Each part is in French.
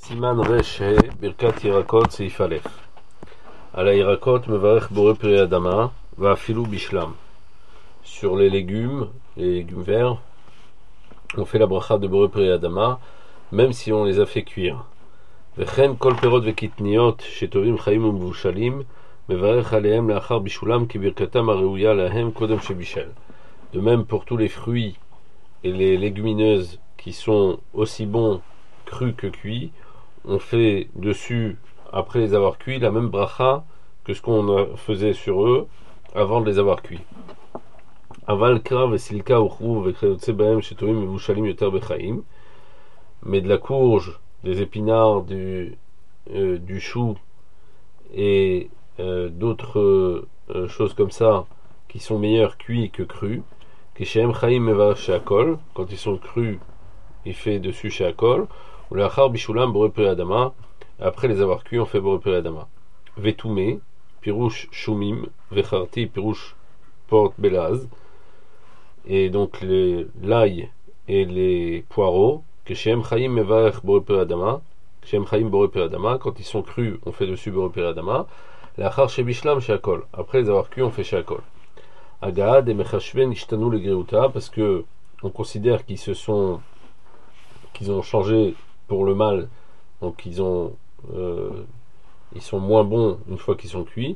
Siman Resh He, Birkat Yirakot Seif Aleph. À la Yirakot, Mevarech Boré Peri Adama, Va Filou Bishlam. Sur les légumes verts, on fait la bracha de Boré Peri Adama, même si on les a fait cuire. Vechen Kol Perot Vekitniot, Shetovim Chaim Umvushalim, Mevarech Alehem Lachar Bishulam, Ki Birkatam Areuya Lahem Kodem Shebishel. De même pour tous les fruits et les légumineuses qui sont aussi bons crus que cuits, on fait dessus, après les avoir cuits, la même bracha que ce qu'on faisait sur eux avant de les avoir cuits. Aval krav et silka uchru vekreotse bahem shetovim mevushalim yoter bechaim. Mais de la courge, des épinards, du chou et d'autres choses comme ça qui sont meilleurs cuits que crus. Kishem chaim mevar sheakol, quand ils sont crus, il fait dessus sheakol. Ou l'achar bishulam boré peri adama, après les avoir cuits, on fait boré peri adama. Vetume, pirouche shumim, vecharti, pirouche porte belaz, et donc l'ail et les poireaux, que shem chaim mevar boré peri adama, shem chaim boré peri adama, quand ils sont crus, on fait dessus boré peri adama. L'achar shebishlam sheakol, après les avoir cuits, on fait sheakol. Agaad et mechashven ishtanu le greuta, parce que on considère qu'ils ont changé pour le mal, donc ils sont moins bons une fois qu'ils sont cuits.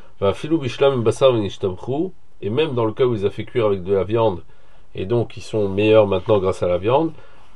Et même dans le cas où ils ont fait cuire avec de la viande, et donc ils sont meilleurs maintenant grâce à la viande,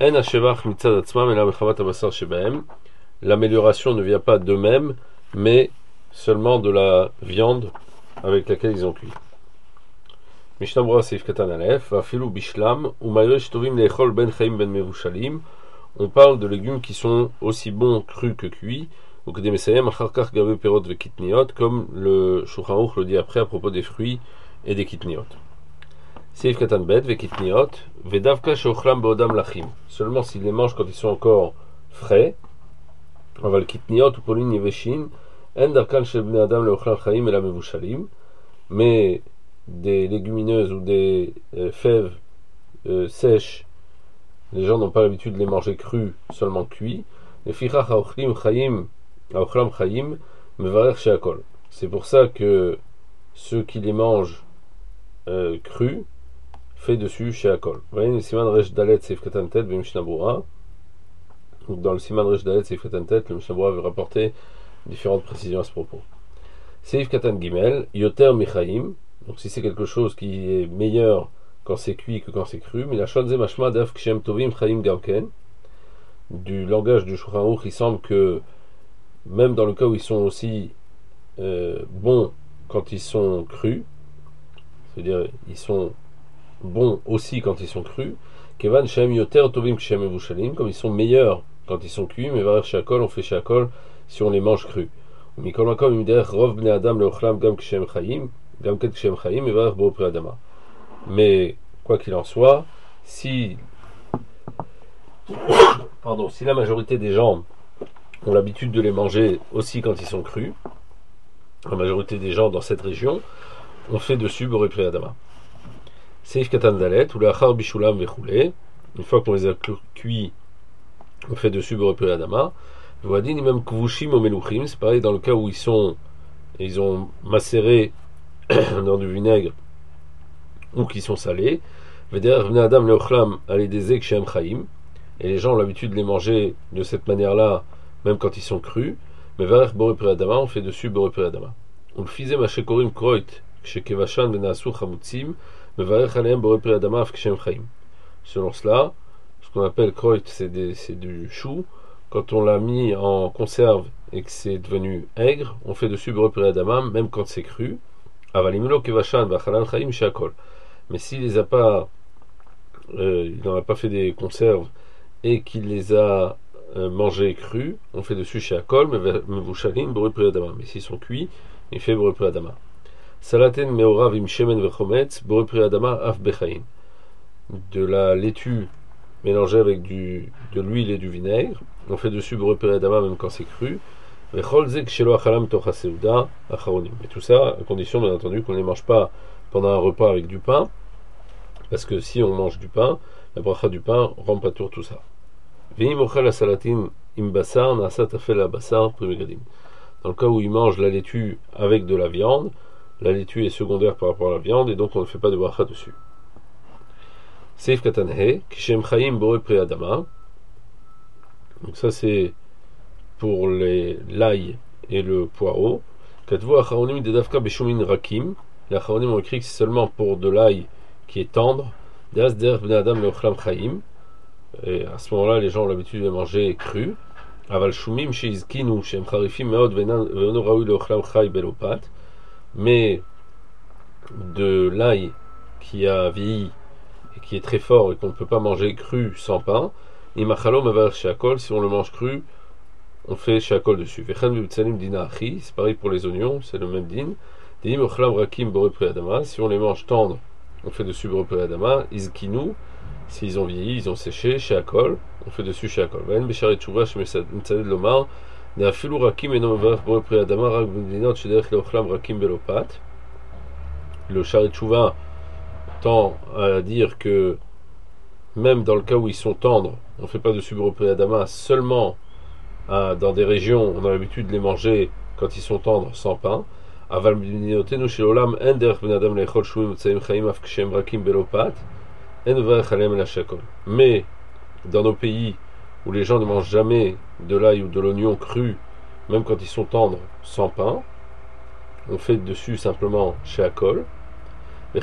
l'amélioration ne vient pas d'eux-mêmes, mais seulement de la viande avec laquelle ils ont cuit. Mishnah Berurah Seif Katan Aleph, Vafilu Bishlam, Umayresh Tovim Lechol Ben Chaim Ben Mevushalim. On parle de légumes qui sont aussi bons crus que cuits, ou que des messayem acharkar gavé perot ve kitniot, comme le Shulchan Aruch le dit après à propos des fruits et des kitniot. Seif Katan Bet ve kitniot, vedavka sheochlam beodam lachim. Seulement s'ils les mangent quand ils sont encore frais. Aval kitniot ou polin yeveshin, en darkan shel bnei adam leochlan chaim ela mevushalim. Mais des légumineuses ou des fèves sèches, les gens n'ont pas l'habitude de les manger crus, seulement cuits. C'est pour ça que ceux qui les mangent crus fait dessus chez Akol. Dans le Siman Resh Dalet Seif Katan Tet, le Mishnah Berurah, le Mishnah Berurah veut rapporter différentes précisions à ce propos. Seif Katan Gimel, Yoter Michaim, donc si c'est quelque chose qui est meilleur quand c'est cuit que quand c'est cru, mais la Shonze Mashma Daf Kshem Tovim Chaim Gamken, du langage du Shulchan Aruch, il semble que même dans le cas où ils sont aussi bons quand ils sont crus, c'est-à-dire ils sont bons aussi quand ils sont crus, Kevan Shem Yoter Tovim Kshem Evushalim, comme ils sont meilleurs quand ils sont cuits, mais Varer Shakol, on fait Shakol si on les mange crus. Mikol Makom Imder Rov Bnei Adam Leochlam Gam Kshem Chaim, Gamken Kshem Chaim, et Varer Boré Peri Adama. Mais quoi qu'il en soit, si la majorité des gens ont l'habitude de les manger aussi quand ils sont crus, la majorité des gens dans cette région, on fait dessus Boré Peri Adama. Seif Katan Dalet, ou l'achar bishulam vechoulé, une fois qu'on les a cuits, on fait dessus Boré Peri Adama. Voadin imam kvushim o meluchim, c'est pareil dans le cas où ils ont macéré dans du vinaigre ou qui sont salés. Veder Bnei Adam leochlam alidezek shem chaim, et les gens ont l'habitude de les manger de cette manière-là, même quand ils sont crus. Mais Varech Boré Peri Adama, on fait dessus Boré Peri Adama. On le faisait Mashekorim Kroit, Kshekevashan Benasu Chamutzim, mais Varech Alehem Boré Peri Adama Afkshem Chaim. Selon cela, ce qu'on appelle Kroit, c'est du chou. Quand on l'a mis en conserve et que c'est devenu aigre, on fait dessus Boré Peri Adama, même quand c'est cru. Avalimlo Kevashan Vachalan Chaim Shakol. Mais s'il les a pas, il n'en a pas fait des conserves et qu'il les a mangés crus, on fait dessus chez Akol, mais vous chalim Boré Peri Adama. Mais s'ils sont cuits, il fait Boré Peri Adama. Salaten meorav im shemen vechometz Boré Peri Adama af bechain. De la laitue mélangée avec de l'huile et du vinaigre, on fait dessus Boré Peri Adama même quand c'est cru. Vechol zek shelo achalam tocha seuda acharonim. Et tout ça à condition bien entendu qu'on ne les mange pas pendant un repas avec du pain, parce que si on mange du pain, la bracha du pain rend pas tout ça. Veim ochel asalatin Imbassar, Nasa Tafel Abassar, Primegadim. Dans le cas où il mange la laitue avec de la viande, la laitue est secondaire par rapport à la viande et donc on ne fait pas de bracha dessus. Seif Katanhe, Kishem Chaim Bore Preadama. Donc ça c'est pour l'ail et le poireau. Katvu Acharonim de Davka Beshumin Rakim. Les Acharonim ont écrit que c'est seulement pour de l'ail qui est tendre. Deas Der Bne Adam Leochlam Chaim. Et à ce moment-là, les gens ont l'habitude de manger cru. Aval Shumim Sheizkinu Shem Charifim Meod Ve'ono Raoui Leochlam Chai Belopat. Mais de l'ail qui a vieilli et qui est très fort et qu'on ne peut pas manger cru sans pain, Imachalo Mevar Sheakol, si on le mange cru, on fait Sheakol dessus. Vechen V'utzalim Dina Achi, c'est pareil pour les oignons, c'est le même din. Deim Ochlam Rakim Bore Preadama, si on les mange tendres, on fait dessus Bore Preadama. Izkinu, s'ils ont vieilli, ils ont séché, Sheakol, on fait dessus Sheakol. Vaen Besharet Tshuva Shemitzaded Lomar, Ne'afilu Rakim Eno Mevarech Bore Preadama, Rak B'medinot Shederech Leochlam Rakim Belopat. Le Sharet Tshuva tend à dire que même dans le cas où ils sont tendres, on ne fait pas de Bore Preadama seulement dans des régions où on a l'habitude de les manger quand ils sont tendres sans pain. Mais dans nos pays où les gens ne mangent jamais de l'ail ou de l'oignon cru, même quand ils sont tendres sans pain, on fait dessus simplement sheakol. Et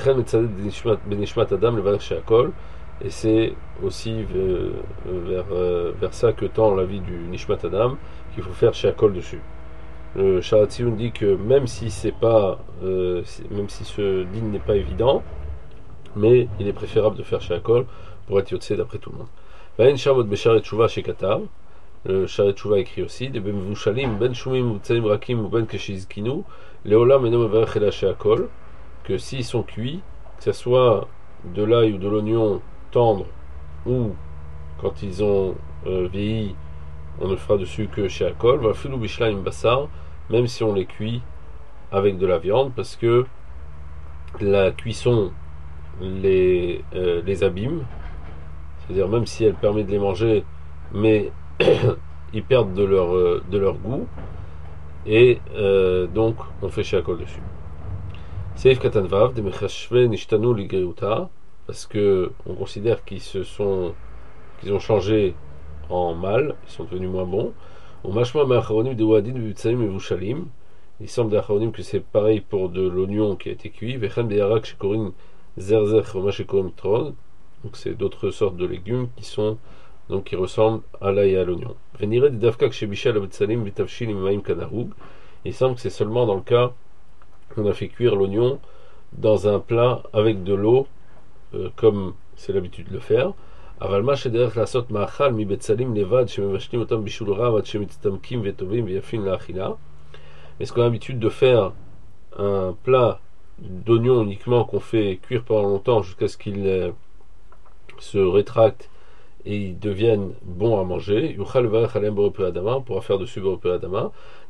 c'est aussi vers ça que tend l'avis du Nishmat Adam, qu'il faut faire sheakol dessus. Le Sharatzion dit que même si c'est pas, même si ce din n'est pas évident, mais il est préférable de faire sheakol pour être yotzé d'après tout le monde. Vaïn Shamot Besharet Tshuva Shekatav. Le Sharet Tshuva écrit aussi des ben vushalim ben shumim utzalim rakim ou ben keshizkinu leolam eno mevarech ela sheakol, que s'ils sont cuits, que ce soit de l'ail ou de l'oignon tendre ou quand ils ont vieilli, on ne fera dessus que sheakol. Va filou bishlam bassar, même si on les cuit avec de la viande, parce que la cuisson les abîme, c'est-à-dire même si elle permet de les manger, mais ils perdent de leur goût, et donc on fait sheakol dessus. Seif Katanvav, de Mechashve Nishtanu Ligreuta, parce que on considère qu'ils ont changé en mal, ils sont devenus moins bons. Au Mashma Me'acharonim de Wadin Vutsalim et Vushalim, il semble d'Acharonim que c'est pareil pour de l'oignon qui a été cuit. Vechan Beyarak Shekorin Zerzech Roma Shekorim Tron, donc c'est d'autres sortes de légumes qui ressemblent à l'ail et à l'oignon. Venire de Davka Kshebishal Avutsalim Vitavshil Imaim Kanahug, il semble que c'est seulement dans le cas on a fait cuire l'oignon dans un plat avec de l'eau, comme c'est l'habitude de le faire. Avalma shederech lasot ma'achal mi betzalim levad shemevashlim otam bishul rav ad shemitztamkim vetovim veyafin la'achila. Est-ce qu'on a l'habitude de faire un plat d'oignons uniquement qu'on fait cuire pendant longtemps jusqu'à ce qu'il se rétracte et ils deviennent bons à manger? Yuchal varech alem bore preadama, on pourra faire dessus bore preadama.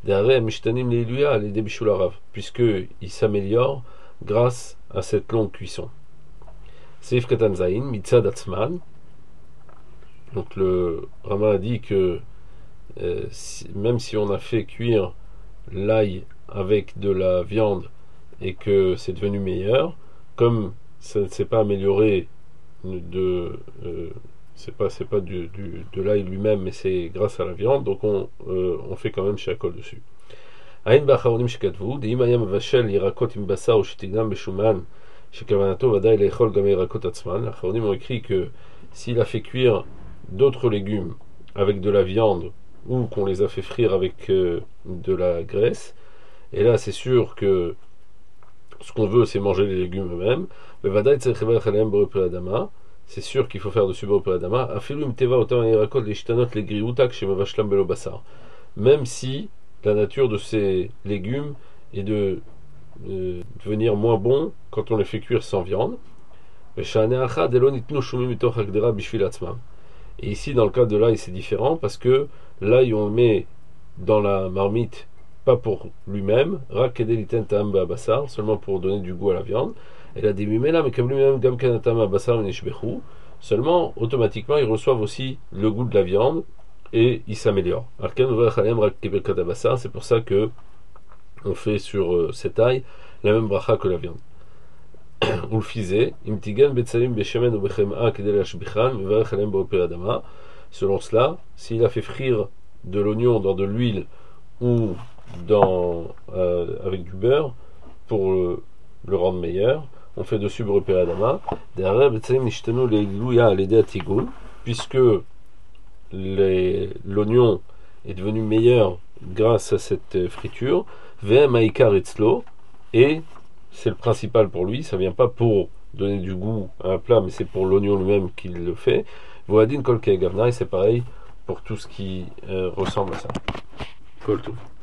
Puisque il s'améliore grâce à cette longue cuisson. Seif Katan Zain, Mitzad Atzman. Donc le Rama a dit que même si on a fait cuire l'ail avec de la viande et que c'est devenu meilleur, comme ça ne s'est pas amélioré c'est pas de l'ail lui-même, mais c'est grâce à la viande, donc on fait quand même sheakol dessus. Aïn ba'acharonim shekatvu, de'im hayam vashel yirakot im basar ou shetignam beshuman shekavanato vadaï leichol gam yirakot atzman. Les acharonim ont écrit que s'il a fait cuire d'autres légumes avec de la viande ou qu'on les a fait frire avec de la graisse, et là c'est sûr que ce qu'on veut c'est manger les légumes eux-mêmes, mais vadaï tzarich levarech aleim bore preadama, c'est sûr qu'il faut faire dessus bore preadama, afilu im teva otam yirakot leishtanot legriuta kshemavashlam belo basar, même si la nature de ces légumes est de devenir moins bon quand on les fait cuire sans viande. Et ici dans le cas de l'ail c'est différent parce que l'ail on le met dans la marmite pas pour lui-même, seulement pour donner du goût à la viande. Et la là mais comme lui-même seulement automatiquement ils reçoivent aussi le goût de la viande et il s'améliore. C'est pour ça que on fait sur cette ail la même bracha que la viande. Ou le fisé, imtigan betsalim beshemen ou bechem'a kedel hashbichan, mevarech alem b'opé adama. Selon cela, s'il a fait frire de l'oignon dans de l'huile ou avec du beurre pour le rendre meilleur, on fait dessus b'opé adama. Derrière betsalim nishtenu leilouya alede atigun, puisque l'oignon est devenu meilleur grâce à cette friture. Vem haikar etzlo, et c'est le principal pour lui, ça vient pas pour donner du goût à un plat, mais c'est pour l'oignon lui-même qu'il le fait. Voadin kol gavna, et c'est pareil pour tout ce qui ressemble à ça. Kol tout.